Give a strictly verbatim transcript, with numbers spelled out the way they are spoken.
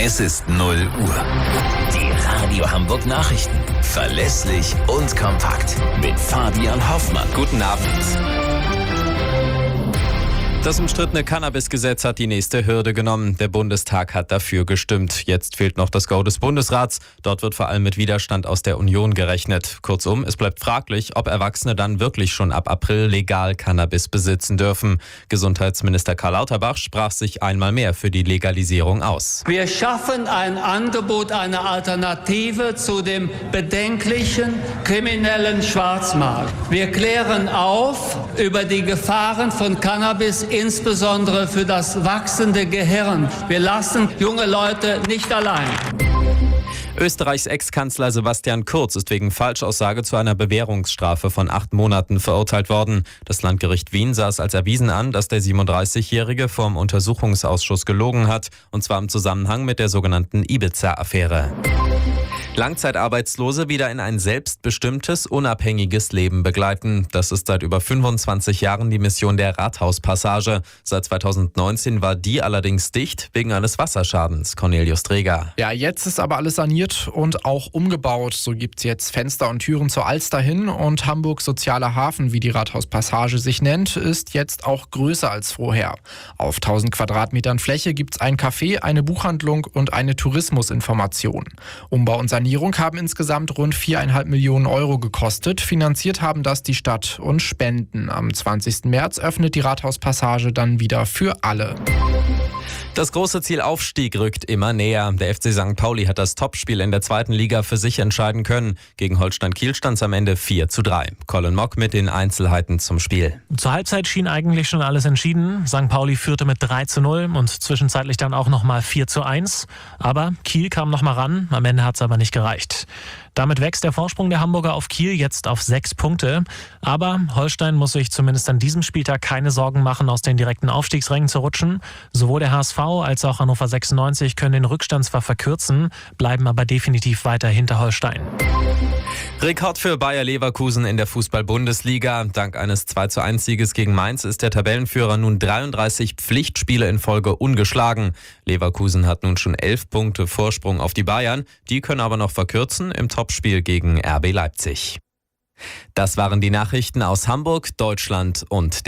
Es ist null Uhr. Die Radio Hamburg Nachrichten. Verlässlich und kompakt. Mit Fabian Hoffmann. Guten Abend. Das umstrittene Cannabis-Gesetz hat die nächste Hürde genommen. Der Bundestag hat dafür gestimmt. Jetzt fehlt noch das Go des Bundesrats. Dort wird vor allem mit Widerstand aus der Union gerechnet. Kurzum, es bleibt fraglich, ob Erwachsene dann wirklich schon ab April legal Cannabis besitzen dürfen. Gesundheitsminister Karl Lauterbach sprach sich einmal mehr für die Legalisierung aus. Wir schaffen ein Angebot, eine Alternative zu dem bedenklichen kriminellen Schwarzmarkt. Wir klären auf über die Gefahren von Cannabis, insbesondere für das wachsende Gehirn. Wir lassen junge Leute nicht allein. Österreichs Ex-Kanzler Sebastian Kurz ist wegen Falschaussage zu einer Bewährungsstrafe von acht Monaten verurteilt worden. Das Landgericht Wien sah es als erwiesen an, dass der siebenunddreißigjährige vor dem Untersuchungsausschuss gelogen hat, und zwar im Zusammenhang mit der sogenannten Ibiza-Affäre. Langzeitarbeitslose wieder in ein selbstbestimmtes, unabhängiges Leben begleiten. Das ist seit über fünfundzwanzig Jahren die Mission der Rathauspassage. Seit zweitausendneunzehn war die allerdings dicht wegen eines Wasserschadens. Cornelius Träger. Ja, jetzt ist aber alles saniert und auch umgebaut. So gibt es jetzt Fenster und Türen zur Alster hin, und Hamburgs sozialer Hafen, wie die Rathauspassage sich nennt, ist jetzt auch größer als vorher. Auf tausend Quadratmetern Fläche gibt es ein Café, eine Buchhandlung und eine Tourismusinformation. Umbau und Sanierung haben insgesamt rund viereinhalb Millionen Euro gekostet. Finanziert haben das die Stadt und Spenden. Am zwanzigsten März öffnet die Rathauspassage dann wieder für alle. Das große Ziel Aufstieg rückt immer näher. Der F C Sankt Pauli hat das Topspiel in der zweiten Liga für sich entscheiden können. Gegen Holstein Kiel stand es am Ende vier zu drei. Colin Mock mit den Einzelheiten zum Spiel. Zur Halbzeit schien eigentlich schon alles entschieden. Sankt Pauli führte mit drei zu null und zwischenzeitlich dann auch nochmal vier zu eins. Aber Kiel kam nochmal ran, am Ende hat es aber nicht gereicht. Damit wächst der Vorsprung der Hamburger auf Kiel jetzt auf sechs Punkte. Aber Holstein muss sich zumindest an diesem Spieltag keine Sorgen machen, aus den direkten Aufstiegsrängen zu rutschen. Sowohl der H S V als auch Hannover sechsundneunzig können den Rückstand zwar verkürzen, bleiben aber definitiv weiter hinter Holstein. Rekord für Bayer Leverkusen in der Fußball-Bundesliga. Dank eines zwei zu eins Sieges gegen Mainz ist der Tabellenführer nun dreiunddreißig Pflichtspiele in Folge ungeschlagen. Leverkusen hat nun schon elf Punkte Vorsprung auf die Bayern. Die können aber noch verkürzen im Topspiel gegen R B Leipzig. Das waren die Nachrichten aus Hamburg, Deutschland und